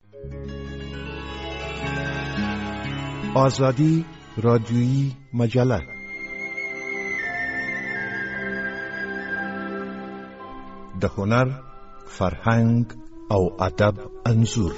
آزادی رادیویی مجله د هنر، فرهنګ او ادب انځور.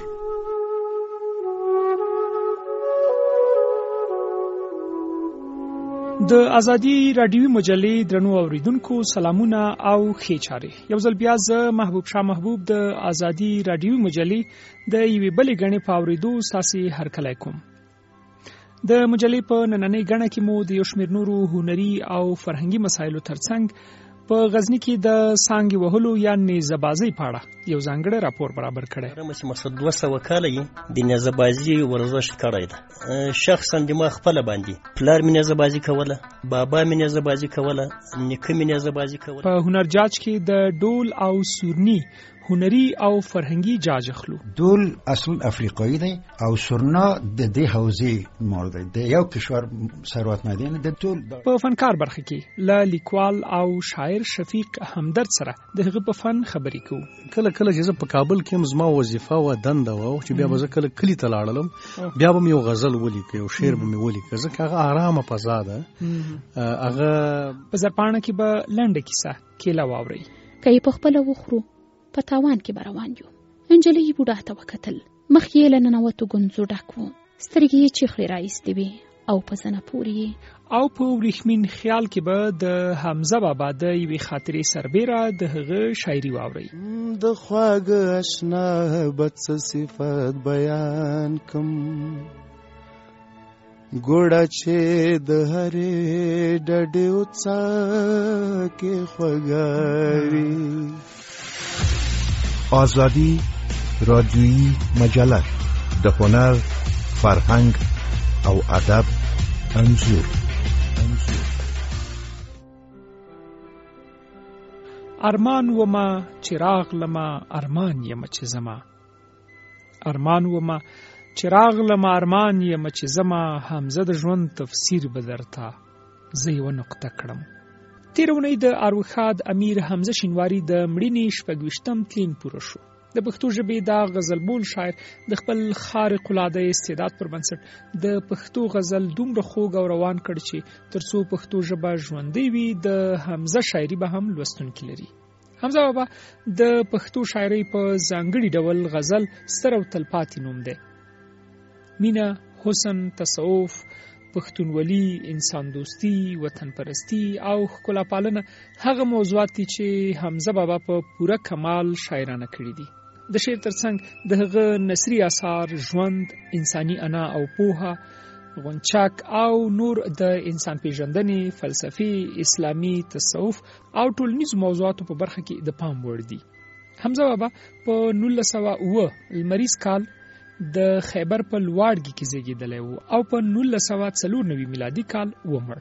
د ازادي رادیوي مجلې درنو اوریدونکو سلامونه او ښې چارې. یو ځل بیا زه محبوب شاه محبوب د ازادي رادیوي مجلې د یوې بلې غڼې په اوریدو ساسي هرکلی کوم. د مجلې په نننۍ غڼه کې مو د یو شمېر نورو هنري او فرهنګي مسایلو ترڅنګ په غزنی کې د سانګې وهلو یا نیزه‌بازۍ په اړه یو ځانګړی راپور برابر کړی. مقصد 200 کاله یې د نیزه‌بازۍ ورزش کړی ده. شخصا د ما خپل باندې پلار مې نیزه‌بازي کوله، بابا مې نیزه‌بازي کوله، نیکه مې نیزه‌بازي کوله. په هنر جاج کې د ډول او سورني هنري او فرهنګي جاج اخلو. ډول اصل افریقایی دی او سورنا د دې حوزې مورد دی. د یو کشور ثروت مدین د ټول په فنکار برخه کې ل لیکوال او شاعر شفیق همدرد سره دغه په فن خبرې کوو. کله چې زه په کابل کې زما وظیفه و دنده و چې بیا به زه کله کلی ته لاړم، بیا به یو غزل ولیکم، یو شعر به مې ولیکم، ځکه هغه آرامه فضا ده. هغه په زرپاڼه کې به لنډه کیسه کیله واوري. کای په خپل وخرو په تاوان کې روان یو. انجلۍ بوډا ته وکتل، مخ یې له ننوتو ګونځو ډک و، سترګې یې چیخلې راایستې وې او په زنه پورې. او په وریښمین خیال کې به د حمزه بابا د یوې خاطرې سربیره د هغه شاعري واوري. د خواږه اشنا بد صفات بیان کم، ګوډه چې د هرې ډډې وڅا کې خوږاوي. آزادی رادیویی مجله د هنر، فرهنګ او ادب انځور. ارمان وما چراغ لما ارمان یم چې زما، ارمان وما چراغ لما ارمان یم چې زما، حمزه د ژوند تفسیر به درته زه یوه نقطه کړم. تېره اونۍ د اروښاد امیر حمزه شینواري د مړینې 26م تلین پوره شو. د پښتو ژبې دا غزلبول شاعر د خپل خارق العاده استعداد پر بنسټ د پښتو غزل دومره خوږ او روان کړ چې ترڅو پښتو ژبه ژوندۍ وي د حمزه شاعري به هم لوستونکي لري. حمزه بابا د پښتو شاعرۍ په ځانګړي ډول غزل ستر او تلپاتې نوم دی. مینه، حسن، تصوف، پښتونولي، انسان دوستی، وطن پرستی او ښکلا پالنه هغه موضوعات دي چې حمزه بابا په پوره کمال شاعرانه کړي دي. د شعر ترڅنګ د هغه نثري اثار ژوند، انساني انا او پوهه، غونچک او نور د انسان پیژندنې، فلسفي، اسلامي، تصوف او ټولنیزو موضوعاتو په برخه کې د پام وړ دي. حمزه بابا په 1909 لمریز کال د خیبر په لواړګي کې زیږیدلی و او په 1994 میلادي کال ومړ.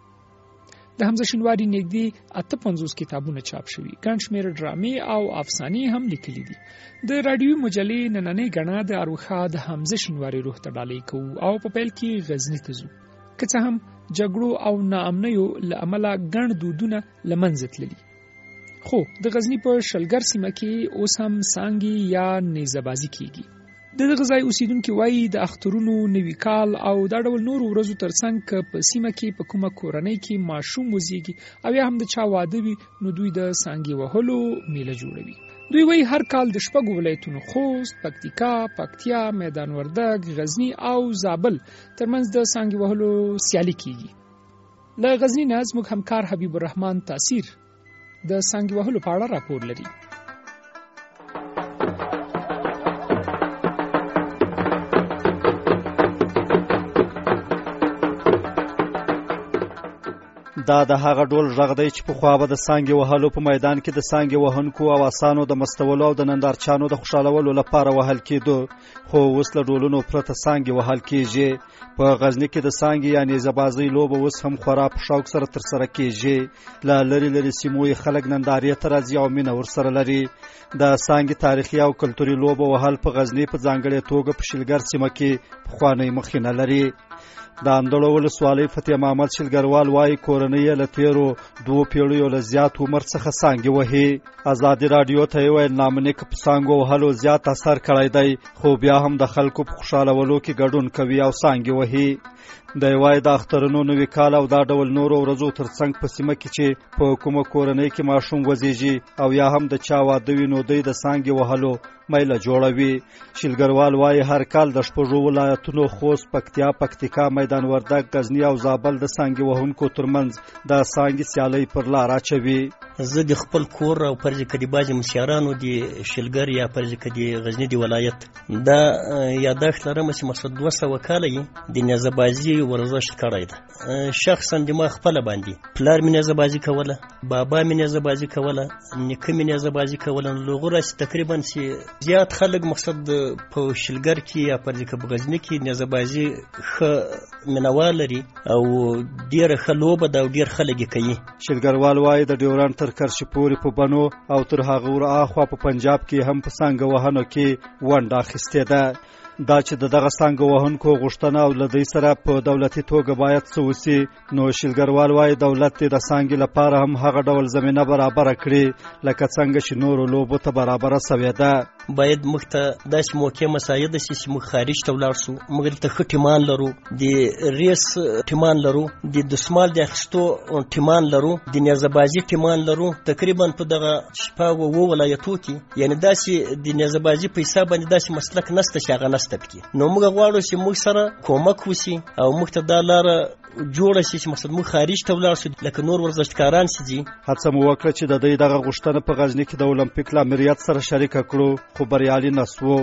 د حمزه شینواري نږدې 58 کتابونه چاپ شوي، ګڼ شمېر ډرامې او افسانې هم لیکلي دي. د راډیوي مجلې نننۍ غڼه د اروښاد حمزه شینواري روح ته ډالۍ کوو او په پیل کې غزني ته ځو. که څه هم جګړو او ناامنیو له امله ګڼ دودونه له منځه تللي، خو د غزني په شلګر سیمه کې اوس هم سانګې یا نیزه‌بازي کیږي. د دغه ځای اوسیدونکي وایي د اخترونو، نوي کال او دا ډول نورو ورځو ترڅنګ که په سیمه کې په کومه کورنۍ کې ماشوم وزیږي او یا هم د چا واده وي نو دوی د سانګې وهلو میله جوړوي. دوی وایي هر کال د 6 ولایتونو خوست، پکتیکا، پکتیا، میدان وردګ، غزني او زابل ترمنځ د سانګې وهلو سیالي کیږي. له غزني نه زموږ همکار حبیب الرحمن تاثیر د سانګې وهلو په اړه راپور لري. دا د هغه ډول غږ دی چې په خوا به د سانګې وهلو په میدان کې د سانګې وهونکو او آسانو د مستولو او د نندارچانو د خوشحالولو لپاره وهل کېدو، خو اوس له ډولونو پرته سانګې وهل کېږي. په غزني کې د سانګې یا نیزه‌بازۍ لوبه اوس هم خورا په شوق سره ترسره کېږي. له لرې سیمو یې خلک نندارې ته راځي او مینه ورسره لري. د سانګې تاریخي او کلتوري لوبه وهل په غزني په ځانګړې توګه په شلګر سیمه کې پخوانۍ مخینه لري. د اندړو ولسوالۍ فتح محمد شلګروال وایي کورنۍ یې له تیرو 2 پیړیو له زیات عمر څخه څانګې وهي. ازادي راډیو ته یې ویل نامنیک په څانګو وهلو زیات اثر کړی دی، خو بیا هم د خلکو په خوشحالولو کې ګډون کوي او څانګې وهي. دی وایي د اخترونو نوي کال او دا ډول نورو ورځو ترڅنګ په سیمه کې چې په کومه کورنۍ کې ماشوم وزیږي او یا هم د چا واده وي نو دی د څانګې وهلو میله جوړوي. شیلګروال وایي هر کال د 6 ولایتونو خوست، پکتیا، پکتیکا، میدان وردګ، غزنی او زابل د څانګې وهونکو ترمنځ د څانګې سیالۍ پر لار اچوي. زه د خپل کور او فرض کړي بعضې مشیارانو د شلګر یا فرض کړي غزنی د ولایت دا یادښت لرم چې مقصد 200 کاله یې د نیزه‌بازي ورزش کړی ده. شخصا د ما خپله باندې پلار مې نیزه‌بازي کوله، بابا مې نیزه‌بازي کوله، نیکه مې نیزه‌بازي کوله. لغو راسي تقریبا چې زیات خلک مقصد په شلګر کې یا فرض کړي غزنی کې نیزه‌بازي ښه مینوال لري او ډېره ښه لوبه ده او ډېر خلک یې کوي. شیلګروال وایي د ډیورنډ تر کرشي پورې په بنو او تر هغه ور اخوا په پنجاب کې هم په څانګه وهنو کې ونډه اخیستې ده. دا چې دغه څانګه وهونکو غوښتنه او له دوی سره په دولتي توګه باید څه وسي، نو شیلګروال وایي دولت د څانګې لپاره هم هغه ډول زمینه برابره کړي لکه څنګه چې نورو لوبو ته برابره سوې ده. باید موږ ته داسې موقع مساعده شي چې موږ خارج ته ولاړ شو. موږ دلته ښه ټیمان لرو، د ریس ټیمان لرو، د دسمال د اخیستو ټیمان لرو، د نیزه‌بازي ټیمان لرو. تقریبا په دغه 6 ولایتو کې یعنی داسې د نیزه‌بازي په حساب باندې داسې مسلک نشته چې هغه نشته پکې. نو موږ غواړو چې موږ سره کومک وشي او موږ ته دا لاره جوړه شي چې مقصد موږ خارج ته ولاړ شو لکه نور ورزشکاران چې دي. هڅه مو وکړه چې د دوی دغه غوښتنه په غزنی کې د اولمپیک له امریت سره شریکه کړو، خو بریالي نسو.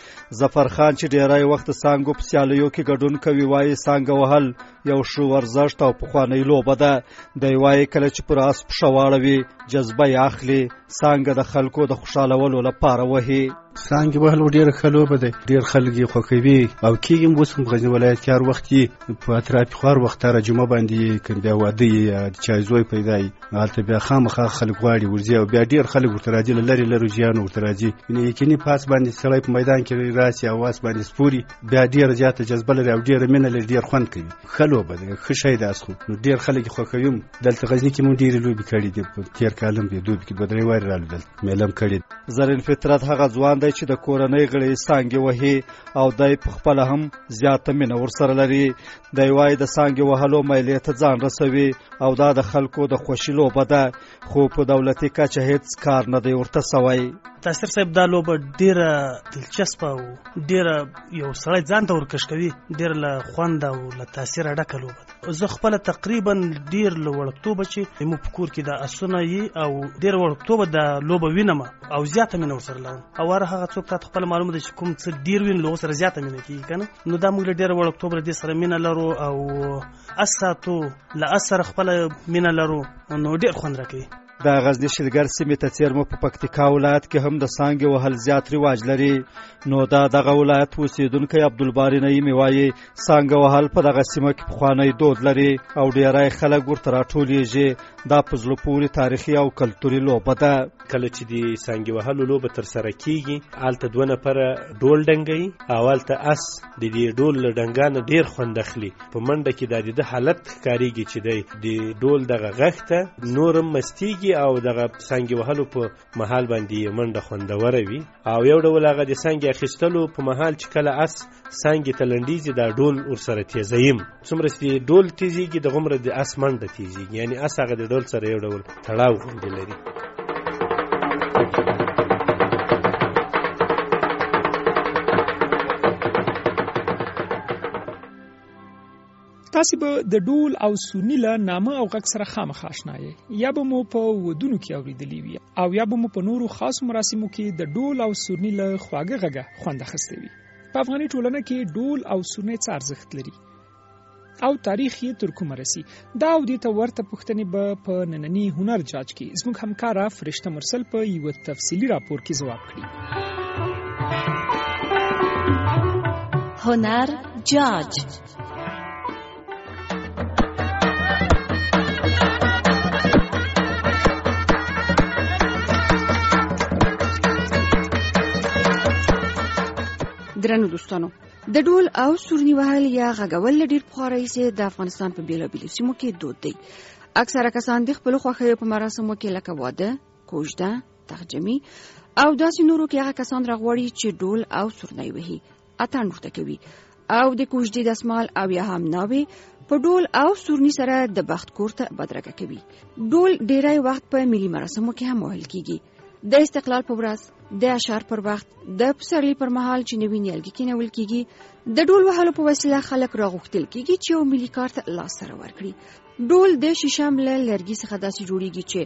ظفر خان چې ډیری وخت څانګو په سیالیو کې ګډون کوي وایي څانګه وهل یو ښه ورزش او پخوانۍ لوبه ده. دی وایي کله چې پر آس پښه واړوي جذبه یې اخلي، څانګه د خلکو د خوشحالولو لپاره وهي. څانګې وهل ډېره ښه لوبه ده، ډېر خلک یې خوښوي او کېږي هم اوس هم غزني ولایت کې هر وخت یې په اطرافي خو هر وخت هره جمعه باندې که بیا واده یې یا د چا زوی پیدا یي هلته بیا خامخا خلک غواړي ورځي او بیا ډېر خلک ورته راځي، له لرې لرې ځایونو ورته راځي. یقیني په آس باندې سړی په میدان کې راسي او آس باندې سپوري بیا ډېره زیاته جذبه لري او ډېره مینه لري، ډېر خوند کوي. ښه لوبه ده، ښه شی ده آس خو نو ډېر خلک یې خوښوي. دلته غزني کې مونږ ډېرې لوبې کړي دي، په تېر کال هم دې دوبي کې 2-3 وارې رالو دلته میله هم کړې. زرین فطرت هغه ځوان دی چې د کورنۍ غړي څانګې وهي او دی په خپله هم زیاته مینه ورسره لري. دی وایي د څانګې وهلو میلې ته ځان رسوي او دا د خلکو د خوښي لوبه ده، خو په دولتي کچه هیڅ کار نه دی ورته سوی. تاثیر صاحب دا لوبه ډیره دلچسپه او ډیره یو سړی ځان ته ورکش کوي، ډیره له خوند او له تاثیر ډکه لوبه ده. زه خپله تقریبا ډیر له وړکتوبه چې زموږ په کور کې د اسونه یي او ډیره وړکتوبه دا لوبه وینم او زیاته مینه ورسره لرم او هغه څوک تاسو خپله معلومه ده چې کوم څه ډیر وین له سره زیاته مینه کیږي کنه. نو دا موږ له ډیره وړکتوبه دې سره مینه لرو او اساتو له اثر خپله مینه لرو نو ډیر خوند راکوي. د غزنی شلګر سیمې ته څیرمه په پکتیکا ولایت کې هم د څانګې وهل زیات رواج لري. نو دغه ولایت اوسیدونکی عبدالباري نعیمي وایي څانګه وهل په دغه سیمه کې پخوانی دود لري او ډیری خلک ورته راټولیږي. دا په زړه پورې تاریخي او کلتوري لوبه ده. کله چې د څانګې وهلو لوبه ترسره کیږي هلته 2 نفره ډول ډنګوي او هلته اس د دې ډول له ډنګانه ډیر خوند اخلي. په منډه کې د حالت ښکارېږي چې دی د ډول دغه غږ ته نورم مستیږي او دغه څانګې وهلو په محل باندې منډه خوندوره وي. او یو ډول هغه د څانګې اخیستلو په محل چې کله اس څانګې ته لنډیږي دا ډول ورسره تیزوي. څومره چې ډول تیزیږي دغومره د اس منډه تیزیږي، یعنی اس هغه د ډول سره یو ډول تړاو غوندې لري. تاسو به د ډول او سورني له نامه او غږ سره خامخا آشنا یې، یا به مو په ودونو کې اوریدلی وي او یا به مو په نورو خاص مراسمو کې د ډول او سورني له خواږه غږه خوند اخیستی وي. په افغاني ټولنه کې ډول او سورني څه ارزښت لري او تاریخ یې تر کومه رسي، دا او دې ته ورته پوښتنې به په ننني هنر جاج کې زموږ همکاره فرشته مرسل په یو تفصیلي راپور کې ځواب کړي. هنر جاج. درنو دوستانو، د ډول او سورني وهل یا غږول ډیر پخوا راهیسې د افغانستان په بیلابیلو سیمو کې دود دی اکثره کسان د خپل خوښیو په مراسمو کې لکه واده، کوژده، تخجمي او داسې نورو کې هغه کسان راغواړي چې ډول او سورنۍ وهي، اتڼ ورته کوي او د کوژدې دستمال او یا هم ناوې په ډول او سورني سره د بخت کور ته بدرګه کوي. ډول ډیری وخت په ملي مراسمو کې هم وهل کیږي. د استقلال په ورځ، د اشر پر وخت، د پسرلي پر مهال چې نوي نیالګي کینول کیږي. د ډول وهلو په وسیله خلک راغوښتل کیږي چې یو ملي کار ته لاس سره ورکړي. ډول د شیشم له لرګي څخه داسې جوړیږي چې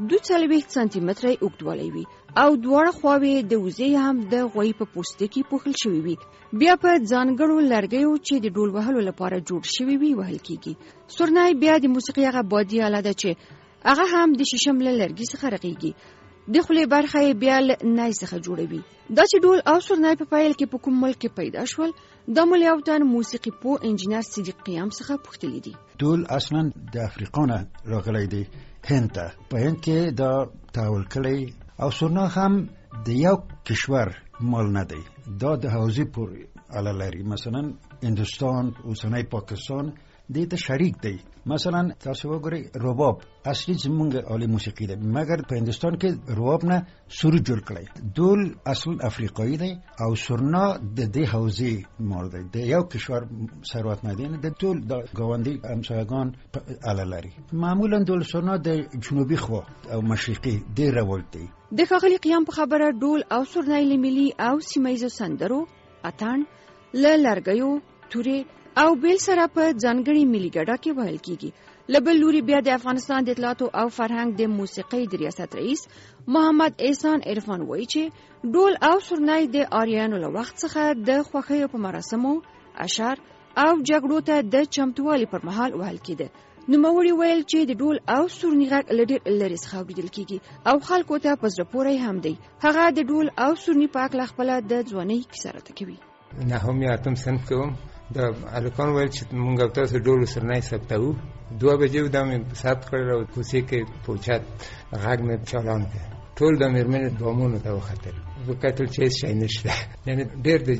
2 سانتي متره اوږدوالی وي او دواړه خواوې د وزې هم د غوی په پوستکي پوښل شوی وي. بیا په ځانګړو لرګیو چې د ډول وهلو لپاره جوړ شوی وي وهل کیږي. سورنۍ بیا د موسیقي هغه بادي آله ده چې هغه هم د شیشم له لرګي څخه رغیږي. د خولې برخه یې بیا له نای څخه جوړوي. دا چې ډول او سورنۍ په پیل کې په کوم ملک کې پیدا شول، د ملیاوتن موسیقي پوه انجینر صدیق قیام څخه پوښتلی دي. ډول اصلا د افریقا نه راغلی دی هند ته. په هند کې دا تحول کړی او سورنا هم د یو کشور مال نه دی، دا د حوزې پورې اړه لري. مثلا هندوستان، اوسنی پاکستان دې ته شریک دی. مثلا تاسو وګورئ رباب اصلي زمونږ عالی موسیقي ده، مګر په هندوستان کې رباب نه سرود جوړ کړی. ډول اصل افریقایی دی او سورنا د دې حوزې مال دی، د یو کشور ثروت نه دی، د ټول د ګاونډي همسایگان اړه لري. معمولا ډول سورنا د جنوبي خوا او مشرقي ډېر رواج دی. د ښاغلي قیام په خبره ډول او سورنۍ له ملي او سیمه سندرو، اتڼ، له لرګیو، تورې او بیل سره په ځانګړي ملي ګډه کې وهل کیږي. له بل لوري بیا د افغانستان د اطلاعاتو او فرهنګ د موسیقۍ د ریاست رئیس محمد احسان عرفان وایي چې ډول او سورنۍ د آریانو له وخت څخه د خوښیو په مراسمو، اشر او جګړو ته د چمتووالي پر مهال وهل کېده. نوموړي ویل چې د ډول او سورني غږ له ډېر لرې څخه اورېدل کېږي او خلکو ته په زړه پورې هم دی. هغه د ډول او سورني په هکله خپله د ځوانۍ کیسه راته کوي. نهم یا اتم صنف کې وم، د هلکان ویل چې مونږ او تاسو ډول او سورنۍ ثبتوو. 2 بجې دا مې ثبت کړل او کوڅې کې پوچات غږ مې چالان کړ. ټول د مېرمنې بامونو ته وختل، وکتل چې هېڅ شی نشته. یعنې ډېر د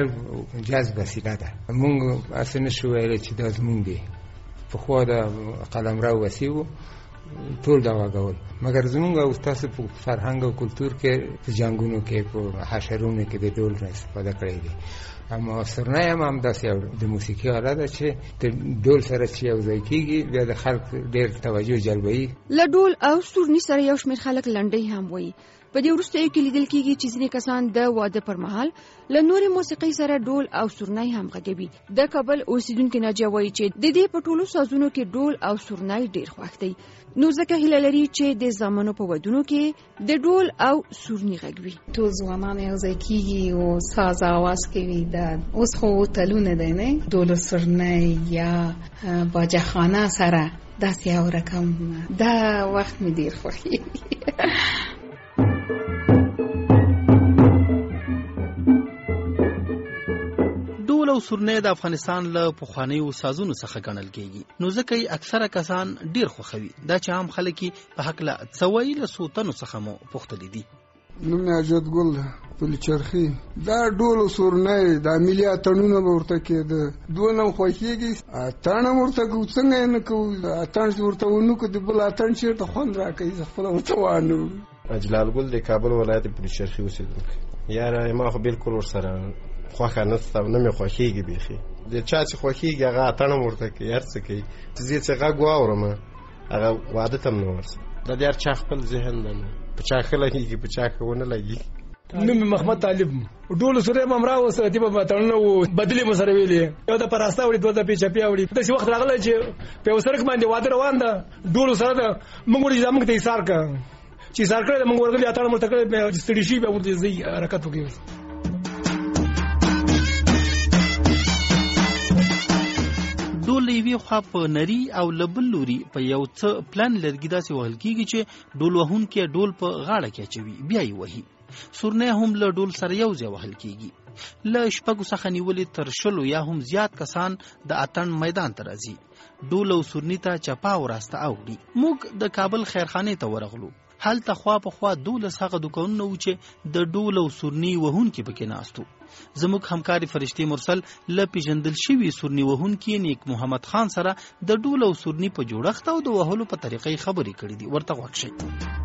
جذب وسیله ده. مونږ هسې نشو ویلی چې دا زمونږ دی. پخوا د قلمرو وسیع و، ټول دا غږول. مګر زمونږ او تاسو په فرهنګ او کلتور کې په جنګونو کې، په حشرونو کې د ډول نه استفاده کړی دی. اما سورنۍ هم داسې د موسیقي آله ده چې د ډول سره چې یو ځای کېږي، بیا د خلک ډېر توجه جلبوي. له ډول او سورني سره یو شمېر خلک لنډۍ هم وایي. په دې وروستیو کې لیدل کېږي چې ځینې کسان د واده پر مهال له نورې موسیقۍ سره ډول او سورنۍ هم غږوي. د کابل اوسیدونکې ناجیه وایي چې د دې په ټولو سازونو کې ډول او سورنۍ ډېر خوښ دی، نو ځکه هیله لري چې د زامنو په ودونو کې د ډول او سورني غږ وي. ټول ځوانان یو ځای کېږي او ساز اواز کوي. اوس خو تلونه دی نه، ډول او سورنۍ یا باجخانه سره داسې یو رقم دا وخت مې ډېر خوښېږي. ډول او سورنۍ د افغانستان له پخوانیو سازونو څخه ګڼل کېږي، نو ځکه یې اکثره کسان ډېر خوښوي. دا چې عام خلک یې په هکله څه وایي، له څو تنو څخه مو پوښتلي دي. نوم مې حاجت ګل پلي چرخي. دا ډول او سورنۍ دا ملي اتڼونه به ورته کېده، دونه خوښېږي. اتڼ هم ورته کوو، څنګه یې نه کوو. اتڼ چې ورته ونه کړو، د بل اتڼ چېرته خوند راکوي، زه خپله ورته وانه. اجلال ګل د کابل ولایت پلي چرخي اوسېدونکی. یاره ما خو بالکل ورسره خوښه نشته، نه مې خوښېږي بیخي. د چا چې خوښېږي هغه اتڼ هم ورته کوي، هر څه کوي. چې زه چې غږ واورم هغه واده ته هم نه ورځم. د هر چا خپل ذهن دی، په چا ښه لګېږي، په چا ښه ونه لګېږي. نوم مې محمد طالب. ډول سورنۍ هم راوسته، دې به اتڼونه وو، بدلې مو سره ویلې. یو د پراسته وړي، 2 د پیچپیا وړي. داسې وخت راغلی چې په یو سړک باندې واده روان ده، ډول سره ده. موږ وړي زموږ ته ایثار کړه چې ایثار کړی ده، موږ ورغلي اتڼ ورته کړی، ستړي شي بیا ورته ځي حرکت وکړي. ډول یوې خوا په نري او له بل لوري په یو څه پلان لرګي داسې وهل کېږي چې ډول وهونکی ډول په غاړه کې اچوي، بیا یې وهي. سورنۍ هم له ډول سره یو ځای وهل کېږي. له 6 څخه نیولې تر 20 یا هم زیات کسان د اتڼ میدان ته راځي، ډول او سورني ته چپا او راسته اوړي. موږ د کابل خیرخانې ته ورغلو. هلته خوا په خوا 12 هغه دوکانونه و چې د ډول او سورني وهونکي پکې ناستو. زموږ همکاري فرشتي مرسل له پیژندل شوي سورني وهونکي نیک محمد خان سره د ډول او سورني په جوړښت او د وهلو په طریقې خبرې کړې دي. ورته غوږ شئ.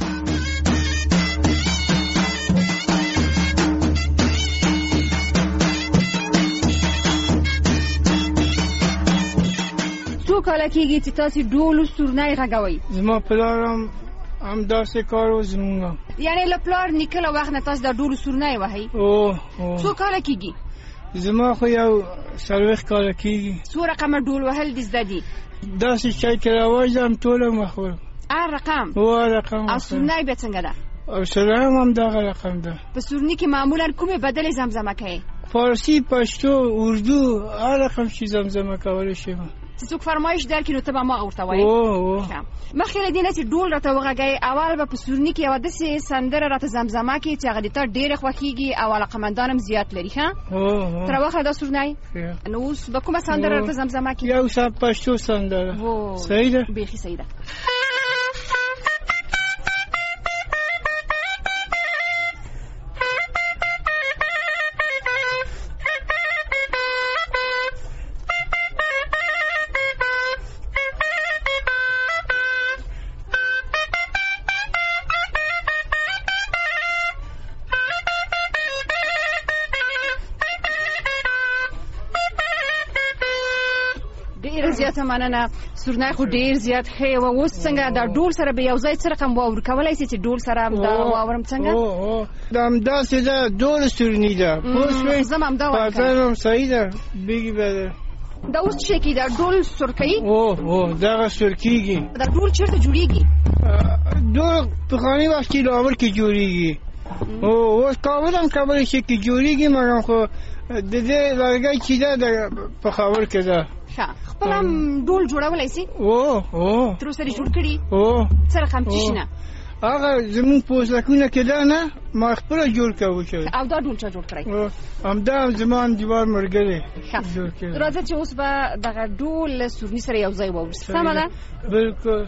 څو کاله کېږي چې تاسو ډول او سورنی غږوئ؟ زما پلار هم داسې کار و زمونږ. یعنې له پلار نیکه له وخت نه تاسو دا ډول او سورنی وهئ؟ څو کاله کېږي؟ زما خو یو 40 کاله کېږي. څو رقمه ډول وهل دې زده دي؟ داسې چای کې راوځم ټوله مخور. هر رقم؟ رقم. او سورنی بیا څنګه ده؟ او سورنی هم دغه رقم ده. په سورني کې معمولا کومې بدلې زمزمه کوي؟ فارسی، پښتو، اردو، هر رقم چې زمزمه کولی شم. چې څوک فرمایش درکړي نو ته به ما ورته وایې. مخکې له دې نه چې ډول راته وغږوې، اول به په سورني کې یوه داسې سندره راته زمزمه کړي چې هغه د تا ډېره خوښېږي او علاقمندان هم زیات لري. ښه تر واخله دا سورنی. نو اوس به کومه سندره راته زمزمه کړي؟ یو پښتو سندره. صحیح ده؟ بیخي صحیح ده. زیاته مننه. سورنی خو ډیر زیات ښه و. اوس څنګه دا ډول سره به یو ځای څه رقم واور کولی شي چې ډول سره دا واورم څنګه؟ دا همداسې ده، ډول سورني ده. پوه شوې؟ زه هم همدا وایم. پاتن هم صحیح ده. بیګي به ده. دا اوس څه کېږي؟ دا ډول سور کوي؟ دغه سور کېږي. دا ډول چېرته جوړېږي؟ ډول پخواني وخت کې لاهور کې جوړېږي. اوس کابل هم کولی شي کې جوړېږي، مګر خو د دې لرګی چې ده د پېښور کې ده. خپل هم ډول جوړولی شي؟ تر اوسه دې جوړ کړي؟ څه رقم څه نه؟ هغه زمونږ په اوسکونه کې ده نه، ما خپله جوړ کوو. او دا ډول چا جوړ کړی؟ همدا زما انډیوال ملګری جوړ کړی. راځه چې اوس به دغه ډول له سورني سره یو ځای واورو. سمه ده؟ بلکل.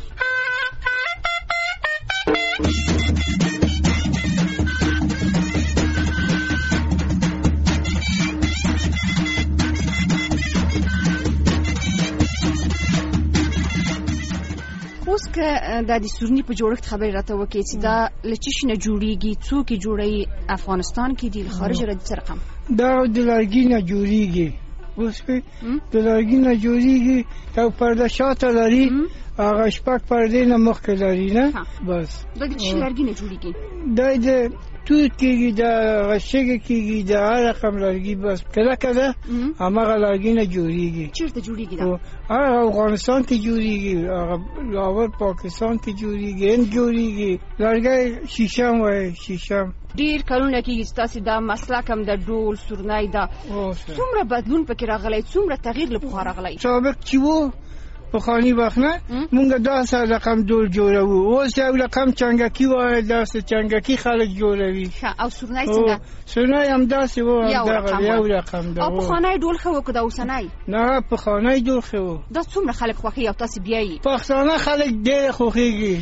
اوس که دا د سورني په جوړښت خبرې راته وکړې چې دا له څه شي نه جوړېږي، څوک یې جوړوي؟ افغانستان کې دي، له خارجه راځي څه رقم؟ دا د لرګي نه جوړېږي. اوس د لرګي نه جوړېږي. یو پرده شاته لري، هغه شپږ پردې نه مخکې لري نه. بس دا د څه لرګي نه جوړېږي؟ دا د توت کېږي، د غشګې کېږي، د هر رقم لرګي. بس کله کله هماغه لرګي نه جوړېږي. چېرته جوړېږي دا؟ هغه افغانستان کې جوړېږي، هغه لاهور پاکستان کې جوړېږي، هند جوړېږي. لرګی شیشم وایي، شیشم. ډېر کلونه کېږي چې تاسې دا مسلک هم د ډول سورنی ده. څومره بدلون پکې راغلی، څومره تغییر له پخوا راغلی؟ سابق چې و پخواني وخت نه مونږ داسې رقم ډول جوړوو. اوس یو رقم چنګکي وایي، داسې چنګکي خلک جوړوي. او سورنی څنګه؟ سورنی همداسې و، یو رقم ده. او پخوانی ډول ښه و که دا اوسنی؟ نه، پخوانی ډول ښه و. دا څومره خلک خوښوي او تاسې بیایي؟ پښتانه خلک ډېر خوښېږي.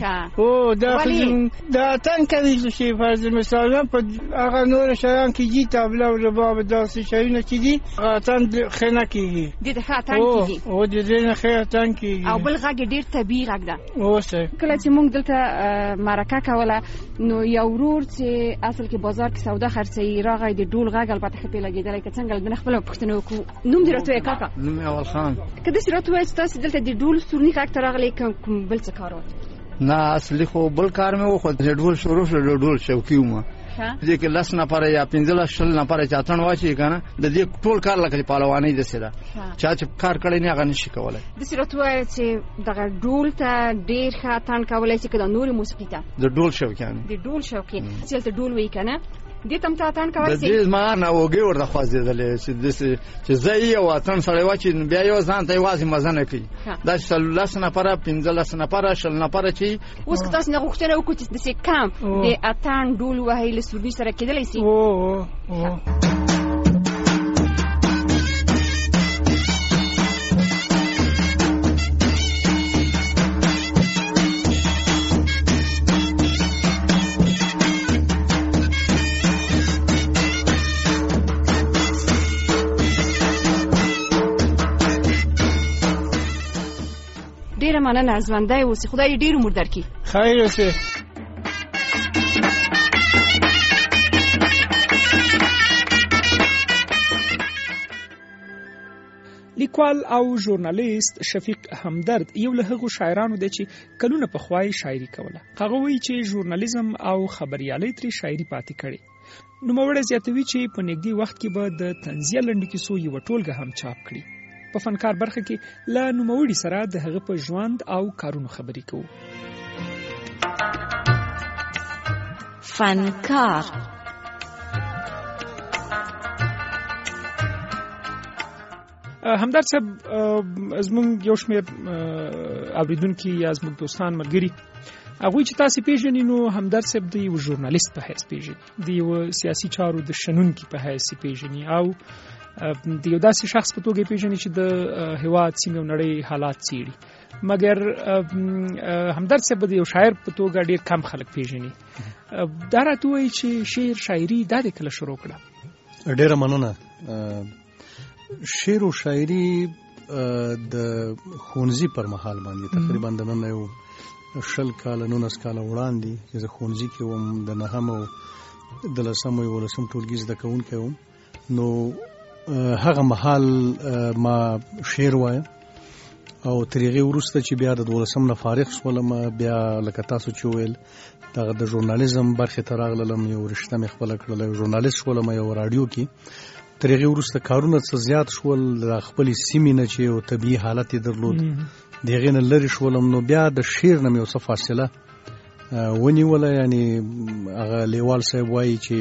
دا اتڼ کوي چې فرض مثال په هغه نورو شیان کې دي، طبله او رباب، داسې شیونه چې دي هغه اتڼ ښه نه کېږي. دې ته ښه اتڼ کېږي؟ د دې نه ښه اتڼ کېږي. او بل غږ ډېر طبیعي غږ ده. اوسه کله چې موږ دلته مرکه کوله نو یو ورور چې اصل کې بازار کې سودا خرڅوي راغی، د ډول غږ البته ښه پرې لګېدلی. که څنګه د خپله پوښتنه وکړو، نوم دې راته وایه کاکا؟ نوم مې اول خان. که داسې راته ووایه چې تاسې دلته د ډول سورني غږ ته راغلی، کوم بل څه کار و؟ نه، اصلي خو بل کار مې و، خو د ډول شروع شو، د ډول شوقي وم. دې کې 10 نفره یا 15 نفره چې اتڼ واچي کنه، د دې ټول کار لکه پهلواني دسه ده. چا چې کار کړی نه هغه نشي کولای. داسې راته وایه چې دغه ډول ته ډېر ښه اتڼ کولی شي که د نورې موسیقي ته؟ د ډول شوقیان، د ډول شوقي چې هلته ډول وایي که نه، دې ته هم ته اتڼ کولی شي؟ د دې زما نه اوږې ورته خوځېدلې چې زه یو اتڼ سړی واچي بیا یو ځان ته یوازې مزه نه کوي. دا چې 10 نفره 15 نفره 20 نفره چې اوس که تاسې نه غوښتنه وکړو چې داسې کم د اتڼ ډول وهی له سورني سره کېدلی شي؟ ډیره مننه، ژوندی اوسې، خدای ډیر عمر درکړي. خیر اوسې. لیکوال او ژورنالیست شفیق همدرد یو له هغو شاعرانو دی چې کلونه پخوا یې شاعري کوله. هغه وایي چې ژورنالیزم او خبریالۍ ترې شاعري پاتې کړې. نوموړی زیاتوي چې په نږدې وخت کې به د طنزیه لنډو کیسو یوه ټولګه هم چاپ کړي. په فنکار برخه کې له نوموړي سره د هغه په ژوند او کارونو خبرې کوو. فنکار همدرد صاحب، زموږ یو شمېر اوریدونکي یا زموږ دوستان ملګري هغوی چې تاسې پیژنئ، نو همدرد صاحب د یو ژورنالیست په حیث پیژني، د یو سیاسي چارو د شنونکي په حیث پیژني، او د یو داسې شخص په توګه پیژني چې د هېواد، سیمې او نړۍ حالات څېړي. مګر همدرد صاحب د یو شاعر په توګه ډېر کم خلک پیژني. دا راته وایي چې شعر شاعري دا دې کله شروع کړه؟ ډېره مننه. شعر او شاعري د ښوونځي پر مهال باندې تقریبا د نن یو 20 کاله 19 کاله وړاندې چې زه ښوونځي کې وم، د 9م او 10م او 11م ټولګي زده کوونکی وم، نو هغه مهال ما شعر وایم او تر هغې وروسته چې بیا د 12م نه فارغ شولم، بیا لکه تاسو چې وویل دغه د ژورنالیزم برخې ته راغلم، یو رشته مې خپله کړله، یو ژورنالیست شولم یو راډیو کې. تر هغې وروسته کارونه څه زیات شول، د خپلې سیمې نه چې یو طبیعي حالت یې درلود د هغې نه لرې شولم، نو بیا د شعر نه مې یو څه فاصله ونیوله. یعنې هغه لیوال صاحب وایي چې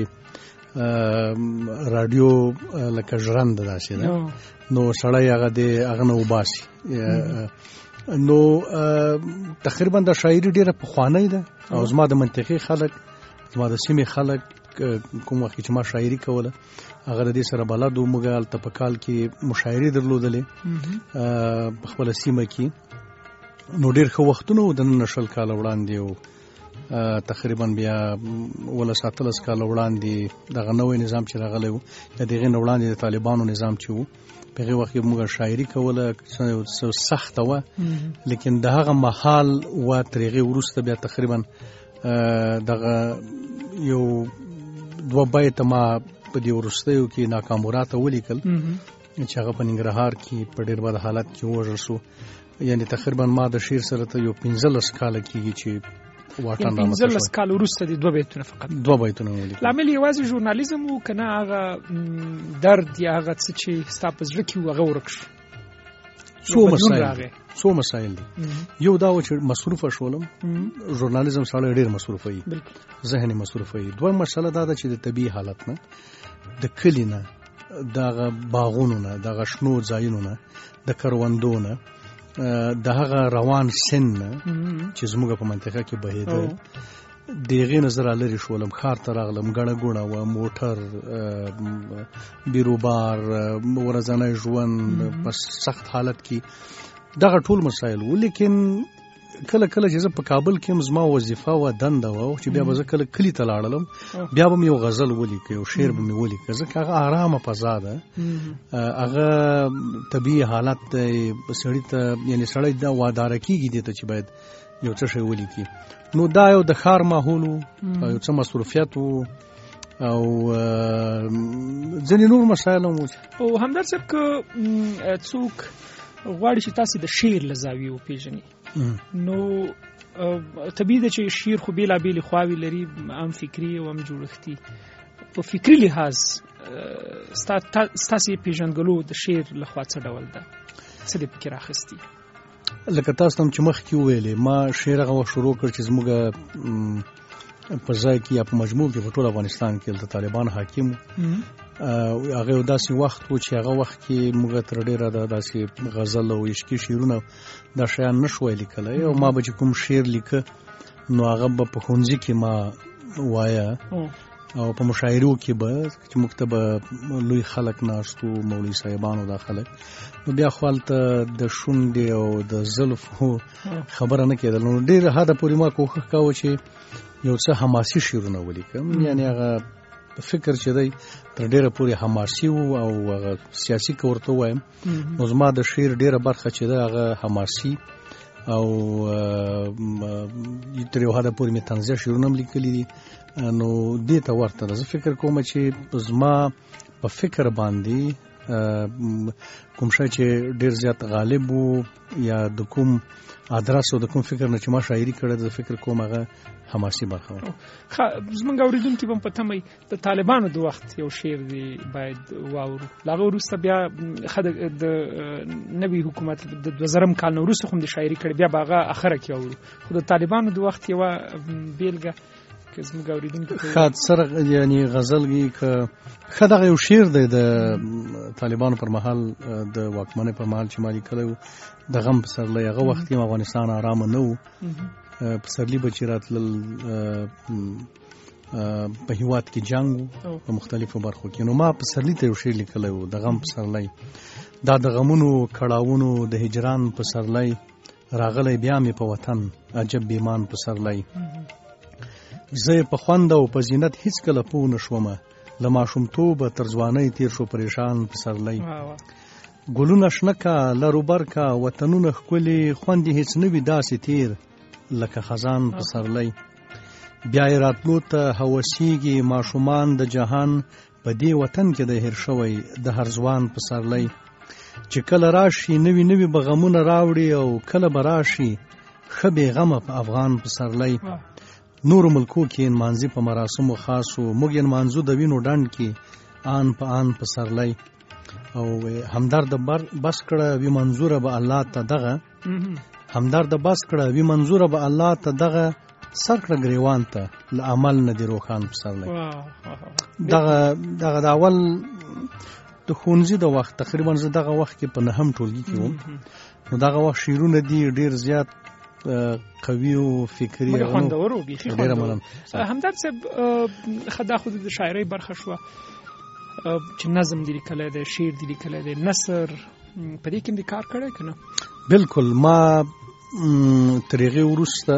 راډیو لکه ژرنده داسې ده، نو سړی هغه نه وباسي. نو تقریبا د شاعري ډېره پخوانۍ ده، او زما د منطقې خلک، زما د سیمې خلک کوم وخت چې ما شاعري کوله هغه د دې سره بلد و. موږ هلته په کال کې مشاعرې درلودلې په خپله سیمه کې، نو ډېر ښه وختونه و د 19 کاله وړاندې، او تقریبا بیا 17 کاله وړاندې دغه نوی نظام چې راغلی و، یا د هغې نه وړاندې د طالبانو نظام چې و، په هغې وخت کې موږ شاعري کوله، سخته وه، لیکن د هغه مهال و تر هغې وروسته بیا تقریبا دغه یو 2 بیته ما په دې وروستیو کې ناکاموراته ولیکل چې هغه په ننګرهار کې په ډېر بد حالت کې ووژل شو. یعنې تقریبا ما د شعر سره ته یو 15 کاله کېږي چې واټن رامنځته شوی. 15 کاله وروسته د 2 بیتونه فقط 2 بیتونه ولیکل. لامل یوازې ژورنالیزم و که نه هغه درد یا هغه څه چې ستا په زړه کې و هغه ورک شو؟ څو مسایل دي. یو دا و چې مصروفه شولم، ژورنالیزم سره ډېر مصروفه وي، ذهن مصروفه وي. دویم مسله دا ده چې د طبیعي حالت نه، د کلي نه، دغه باغونو نه، دغه شنو ځایونو نه، د کروندو نه، د هغه روان سن نه چې زموږ په منطقه کې بهېده، د هغې نه زه رالرې شولم، ښار ته راغلم، ګڼه ګوڼه وه، موټر، بیروبار، ورځنی ژوند په سخت حالت کې، دغه ټول مسایل وو. لیکن کله کله چې زه په کابل کې هم زما وظیفه وه، دنده وه، چې بیا به زه کله کلي ته لاړلم، بیا به مې یو غزل ولیکه، یو شعر به مې ولیکه، ځکه هغه ارامه فضا ده، هغه طبیعي حالت دی، سړي ته یعنې سړی دا واداره کېږي دې ته چې باید یو څه شی ولیکي. نو دا یو د ښار ماحول و، یو څه مصروفیت و، او ځینې نور مسایل هم و. او همدرد صاحب که څوک غواړي چې تاسې د شعر له زاویې وپېژني، نو طبیعي ده چې شعر خو بېلابېلې خواوې لري، هم فکري او هم جوړښتي. په فکري لحاظ ستاسې پېژندګلو د شعر لخوا څه ډول ده؟ څه دې پکې راخیستي؟ لکه تاسو هم چې مخکې وویلې، ما شعر هغه وخت شروع کړ چې زموږ په ځای کې یا په مجموع کې په ټول افغانستان کې د طالبان حاکم هغه یو داسې وخت و چې هغه وخت کې موږ تر ډېره داسې غزل او عشقي شعرونه دا شیان نه شوی لیکلی، او ما به چې کوم شعر لیکه نو هغه به په ښوونځي کې ما وایه، او په مشاعرو کې به چې موږ ته به لوی خلک ناست وو، مولوي صاحبانو دا خلک، نو بیا خو هلته د شونډې او د زلفو خبره نه کېدل. نو ډېر حده پورې ما کوښښ کاوه چې یو څه حماسي شعرونه ولیکم، یعنې هغه فکر چې دی تر ډېره پورې حماسي و، او هغه سیاسي که ورته ووایم، نو زما د شعر ډېره برخه چې ده هغه حماسي او تر یو حده پورې مې طنزیه شعرونه هم لیکلي دي. نو دې ته ورته ده. زه فکر کوم چې زما په فکر باندې کوم شی چې ډېر زیات غالب وو یا د کوم ادرس او د کوم فکر نه چې ما شاعري کړې ده، فکر کوم هغه حماسي برخه وه. زمونږ اورېدونکي به هم په تمه د طالبانو د وخت یو شعر دی باید واورو. له هغه وروسته بیا د نوي حکومت د 2000 کال نه وروسته خو هم د شاعري کړې، بیا به هغه اخره کې اورو. خو د طالبانو د وخت یوه بېلګه که زموږ اورېدونکي سره یعنې غزل که ښه دغه یو شعر دی د طالبانو پر مهال د واکمنۍ پر مهال چې ما لیکلی و، د غم پسرلی. هغه وخت هم افغانستان ارامه نه و، پسرلی به چې راتلل په هېواد کې جنګ و په مختلفو برخو کې. نو ما پسرلی ته یو شعر لیکلی و، د غم پسرلی. دا د غمونو کړاوونو د هجران پسرلی، راغلی بیا مې په وطن عجب بیمان پسرلی. زه په خوند او په زینت هیڅ کله پوه نه شومه، له ماشومتوبه تر ځوانۍ تیر شو پریشان پسرلی. ګلونه شنه کا لروبر کا وطنونه ښکلي، خوند یې هیڅ نه وي داسې تیر لکه خزان پسرلی. بیا یې راتلو ته هوسیږي ماشومان د جهان، په دې وطن کې د هیر شوی د هر ځوان پسرلی. چې کله راشي نوي نوي به غمونه راوړي، او کله به راشي ښه بې غمه په افغان پسرلی. نورو ملکو کې نمانځي په مراسمو خاصو، موږ یې نمانځو د وینو ډنډ کې آن په آن پسرلی. او همدرد بس کړه وی منظوره به الله ته دغه، همدرد بس کړه وی منظوره به الله ته دغه، سر کړه ګریوان ته له عمل نه دی روښان پسرلی. دغه د اول د ښوونځي د وخت تقریبا زه دغه وخت کې په 9م ټولګي کې وم. نو دغه وخت شعرونه دي ډېر زیات قوي او فکري او خوندور او بیخي خوندور. همدرد صاحب خدا خود د شاعرۍ برخه شوه چې نظم دی لیکلی دی، شعر دی لیکلی دی، نثر، په دې کې هم دې کار کړی که نه؟ بلکل. ما تر هغې وروسته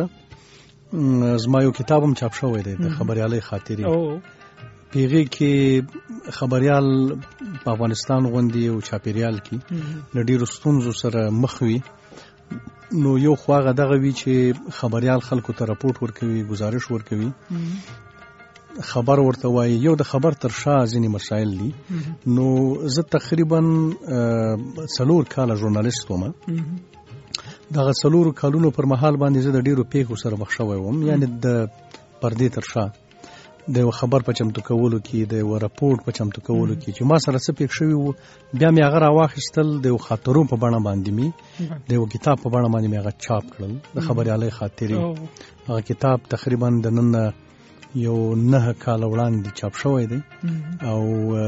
زما یو کتاب هم چاپ شوی دی د خبریالۍ خاطرې. په هغې کې خبریال په افغانستان غوندې یو چاپېریال کې له ډېرو ستونزو سره مخ وي. نو یو خو هغه دغه وي چې خبریال خلکو ته راپورټ ورکوي، گزارش ورکوي، خبر ورته وایي. یو د خبر تر شا ځینې مسایل دي. نو زه تقریبا 4 کاله ژورنالیست وم. دغه 4 کالونو پر مهال باندې زه د ډېرو پیښو سره مخ شوی وم، یعنې د پردې تر شا د یو خبر په چمتو کولو کې، د یو راپورټ په چمتو کولو کې چې ما سره څه پېښ شوي وو، بیا مې هغه راواخیستل، د یو خاطرو په بڼه باندې مې د یو کتاب په بڼه باندې مې هغه چاپ کړل، د خبریالۍ خاطرې. هغه کتاب تقریبا د نن یو 9 کاله وړاندې چاپ شوی دی. او